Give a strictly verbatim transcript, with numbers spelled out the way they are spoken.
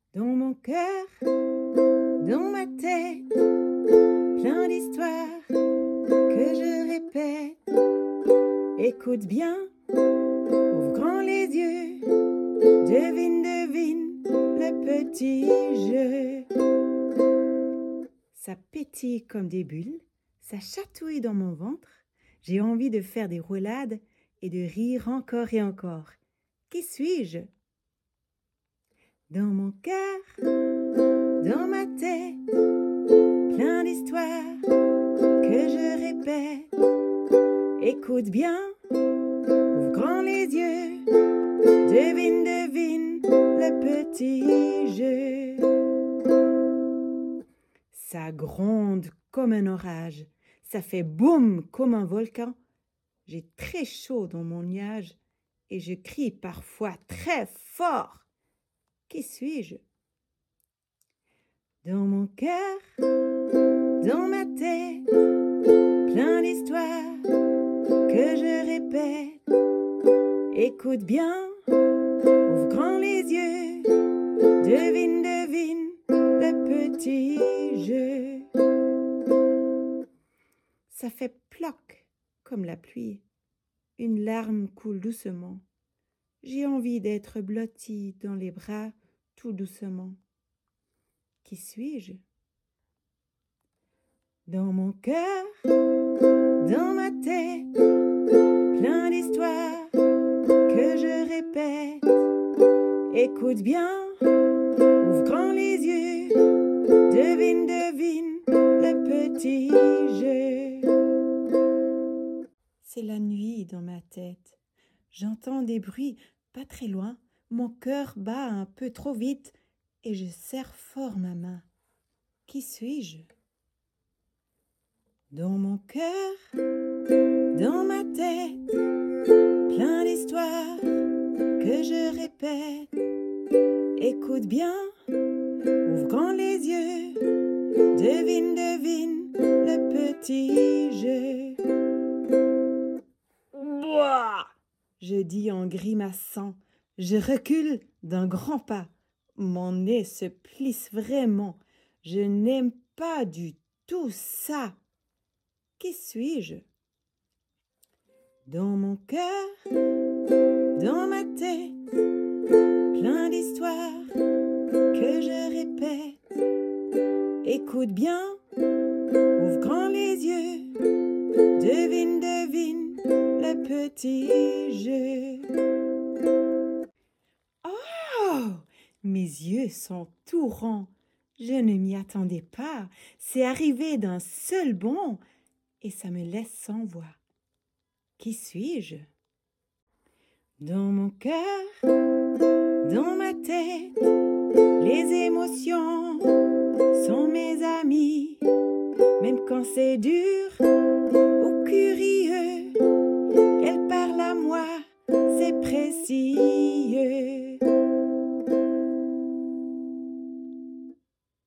Dans mon cœur, dans ma tête, plein d'histoires que je répète. Écoute bien, ouvre grand les yeux, devine, devine le petit jeu. Ça pétille comme des bulles, ça chatouille dans mon ventre. J'ai envie de faire des roulades et de rire encore et encore. Qui suis-je? Dans mon cœur, dans ma tête, plein d'histoires que je répète. Écoute bien, ouvre grand les yeux, devine, devine le petit jeu. Ça gronde comme un orage, ça fait boum comme un volcan. J'ai très chaud dans mon nuage et je crie parfois très fort. Qui suis-je? Dans mon cœur, dans ma tête, plein d'histoires que je répète. Écoute bien, ouvre grand les yeux, devine, devine le petit jeu. Ça fait ploc comme la pluie, une larme coule doucement. J'ai envie d'être blottie dans les bras tout doucement. Qui suis-je? Dans mon cœur, dans ma tête, plein d'histoires que je répète. Écoute bien, ouvre grand les yeux, devine, devine le petit jeu. C'est la nuit dans ma tête. J'entends des bruits pas très loin. Mon cœur bat un peu trop vite et je serre fort ma main. Qui suis-je? Dans mon cœur, dans ma tête, plein d'histoires que je répète. Écoute bien, ouvre grand les yeux, devine, devine le petit jeu. Bouah! Je dis en grimaçant, je recule d'un grand pas. Mon nez se plisse vraiment, je n'aime pas du tout ça. Qui suis-je? Dans mon cœur, dans ma tête, plein d'histoires que je répète. Écoute bien, ouvre grand les yeux, devine, devine le petit jeu. Oh! Mes yeux sont tout ronds. Je ne m'y attendais pas. C'est arrivé d'un seul bond et ça me laisse sans voix. Qui suis-je? Dans mon cœur, dans ma tête, les émotions sont mes amis. Même quand c'est dur ou curieux,